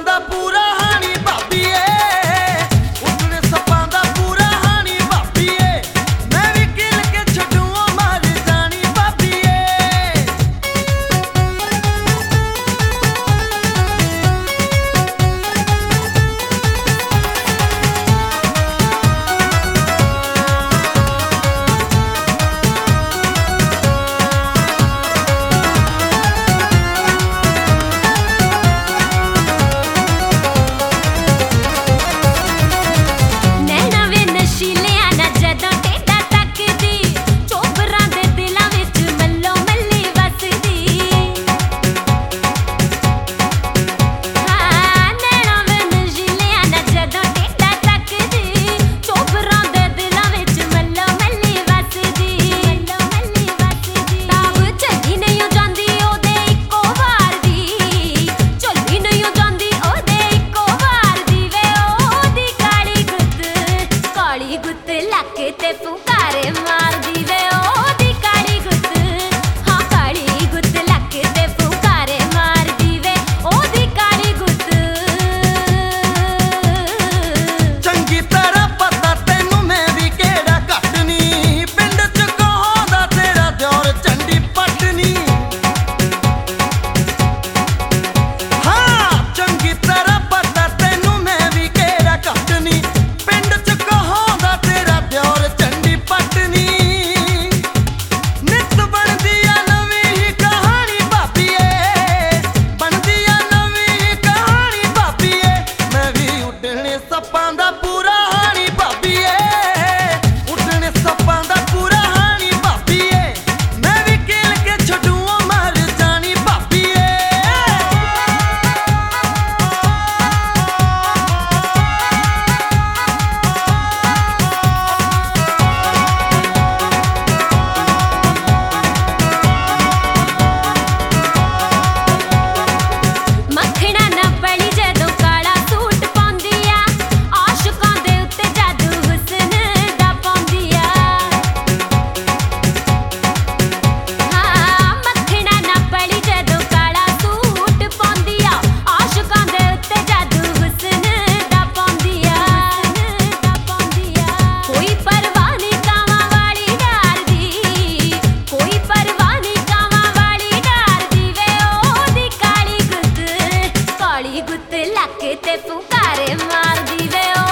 ਦਾ ਪੂਰਾ ਹਾਣੀ ਭਾਬੀ ਏ, ਉੱਡਣੇ ਸੱਪਾਂ ਦਾ ਪੂਰਾ ਹਾਣੀ ਭਾਬੀ ਏ, ਮੈਂ ਵੀ ਕਿਲ ਕੇ ਛੱਡੂ ਉਹ ਮਰ ਜਾਣੀ ਭਾਬੀ ਏ। ਤੇ ਫੁਕਾਰੇ ਮਾਰਦੀ ਵੇ ਉਹਦੀ ਕਾਲੀ ਗੁੱਤ, ਹਾਂ ਕਾਲੀ ਗੁੱਤ ਲੱਕ ਤੇ ਫੁਕਾਰੇ ਮਾਰਦੀ ਵੇ ਉਹਦੀ ਕਾਲੀ ਗੁੱਤ। ਚੰਗੀ ਤਰ੍ਹਾਂ ਪਤਾ ਤੈਨੂੰ ਮੈਂ ਵੀ ਕਿਹੜਾ ਘੱਟ ਨੀ, ਪਿੰਡ ਚ ਕਹਾਉਂਦਾ ਤੇਰਾ ਦਿਓਰ ਚੰਡੀ ਪਟਨੀ। ਹਾਂ ਚੰਗੀ ਤਰ੍ਹਾਂ ਪਤਾ ਤੈਨੂੰ ਮੈਂ ਵੀ ਕਿਹੜਾ ਘੱਟ ਨੀ, ਪਿੰਡ ਚ ਕਹਾਉਂਦਾ ਤੇਰਾ ਦਿਓਰ ਚੰਡੀ ਪਟਨੀ। ਨਿੱਤ ਬਣਦੀ ਆ ਨਵੀਂ ਹੀ ਕਹਾਣੀ ਭਾਬੀ ਏ, ਬਣਦੀ ਆ ਨਵੀਂ ਹੀ ਕਹਾਣੀ ਭਾਬੀ ਏ, ਮੈਂ ਵੀ ਉੱਡਣੇ ਸੱਪਾਂ ਦਾ ਪੂਰਾ ਹਾਣੀ ਭਾਬੀ ਏ, ਉੱਡਣੇ ਸੱਪਾਂ ਦਾ ਪੂਰਾ ਹਾਣੀ ਭਾਬੀ ਏ, ਮੈਂ ਵੀ ਕਿਲ ਕੇ ਛੱਡੂ ਉਹ ਮਰ ਜਾਣੀ ਭਾਬੀ ਏ। ਮੱਖਣਾ ਨਾ ਪੜੀ ਜਦੋਂ ਕਾਲਾ ਸੂਟ ਪਾਉਂਦੀ ਆ, ਆਸ਼ਕਾਂ ਦੇ ਉੱਤੇ ਜਾਦੂ ਹੁਸਨ ਦਾ ਪਾਉਂਦੀ ਆ। ਹਾਂ ਮੱਖਣਾ ਨਾ ਪੜੀ ਜਦੋਂ ਕਾਲਾ ਸੂਟ ਪਾਉਂਦੀ ਆ, ਆਸ਼ਕਾਂ ਦੇ ਉੱਤੇ ਜਾਦੂ ਹੁਸਨ ਦਾ ਪਾਉਂਦੀ ਆ। ਕੋਈ ਪਰਵਾਹ ਨੀ ਕਾਵਾਂ ਵਾਲੀ ਡਾਰਦੀ, ਕੋਈ ਪਰਵਾਹ ਨੀ ਕਾਵਾਂ ਵਾਲੀ ਡਾਰਦੀ ਵੇ ਉਹਦੀ ਕਾਲੀ ਗੁੱਤ, ਕਾਲੀ ਗੁੱਤ ਲੱਕ ਤੇ ਫੁਕਾਰੇ ਮਾਰਦੀ ਵੇ।